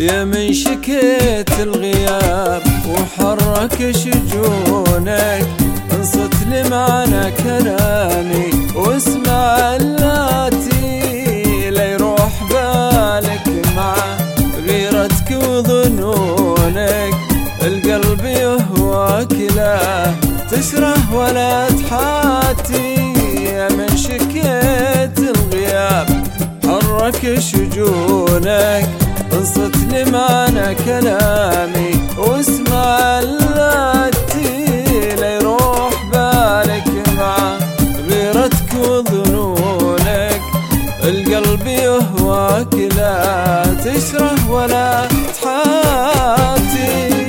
يا من شكيت الغياب وحرك شجونك، انصت لمعنى كلامي واسمع اللاتي، لا يروح بالك مع غيرتك وظنونك، القلب يهواك لا تسره ولا تحاتي. يا من شكيت الغياب حرك شجونك، انصت لمعنى كلامي واسمع اللاتي، لا يروح بالك مع غيرتك وظنونك، القلب يهواك لا تسره ولا تحاتي.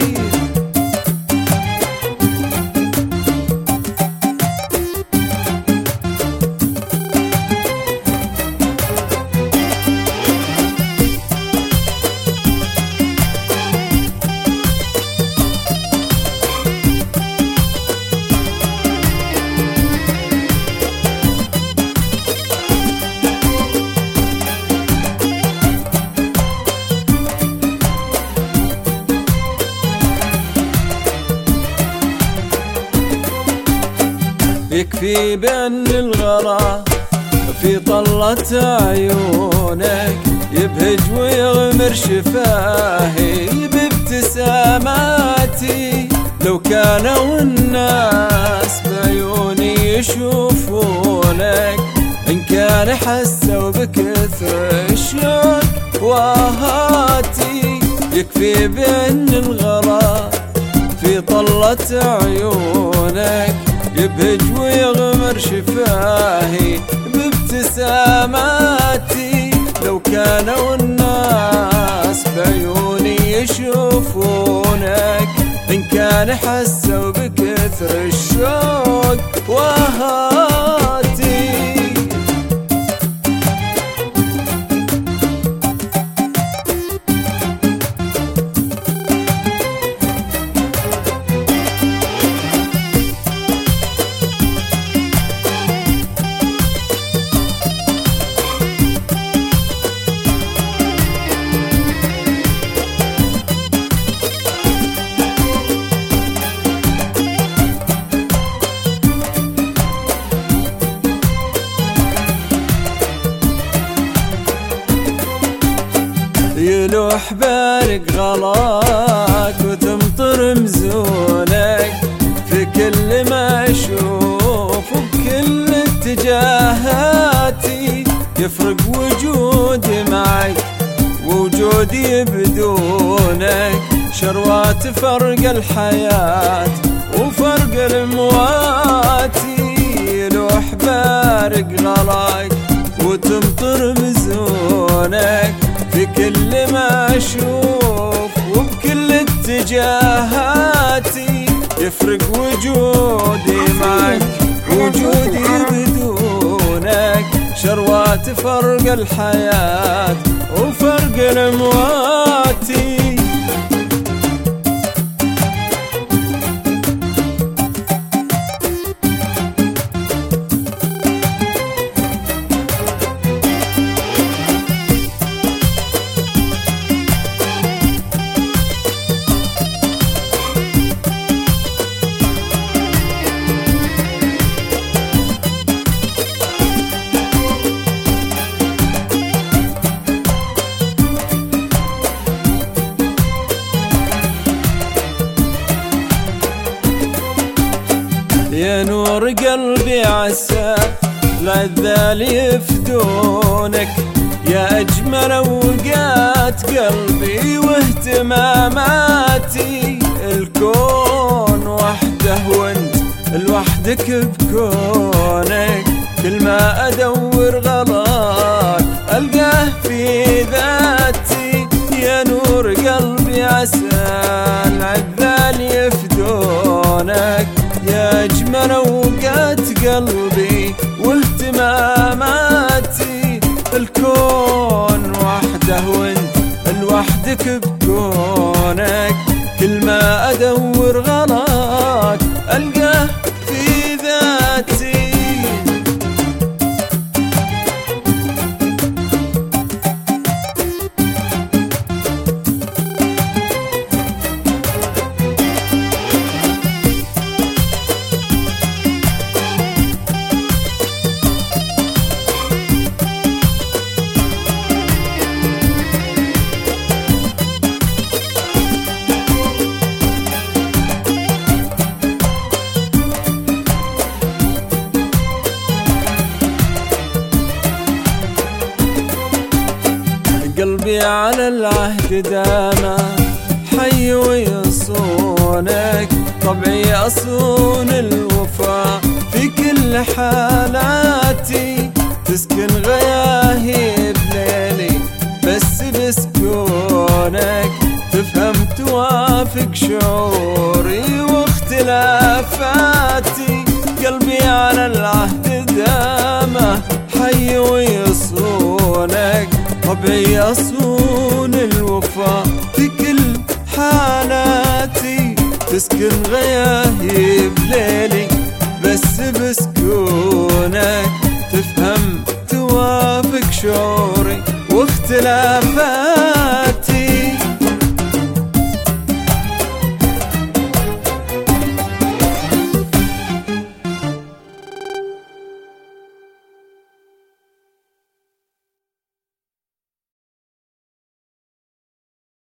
يكفي بأن الغلا في طلة عيونك، يبهج ويغمر شفاهي بابتساماتي، لو كانوا الناس بعيوني يشوفونك، إن كان حسوا بكثر الشوق وهاتي. يكفي بأن الغلا في طلة عيونك، يبهج ويغمر شفاهي بابتساماتي، لو كانوا الناس بعيوني يشوفونك، إن كان حسوا بكثر الشوق وهاتي. يلوح بالك غلاك وتمطر مزونك، في كل ما اشوف وبكل اتجاهاتي، يفرق وجودي معك ووجودي بدونك، شروات فرق الحياة وفرق المواتي. يلوح بالك غلاك وتمطر مزونك، في كل ما أشوف وبكل اتجاهاتي، يفرق وجودي معك وجودي بدونك، شروات فرق الحياة وفرق المواتي. يا نور قلبي عسى العذال يفدونك، يا أجمل أوقات قلبي واهتماماتي، الكون وحده وانت لوحدك بكونك، كل ما أدور غلاك ألقاه في ذاتي. يا نور قلبي عسى العذال يفدونك، يا أجمل أوقات قلبي واهتماماتي، الكون وحده وانت لوحدك بكونك، كل ما أدور غلاك ألقاه في ذاتي. قلبي على العهد داما حي ويصونك، طبعي أصون الوفا في كل حالاتي، تسكن غياهي بليلي بس بسكونك، تفهم توافق شعوري واختلافاتي. قلبي على العهد دامه حي ويصونك، طبعي أصون الوفا في كل حالاتي، تسكن غياهي بليلي بس بسكونك، تفهم توافق شعوري واختلافاتي.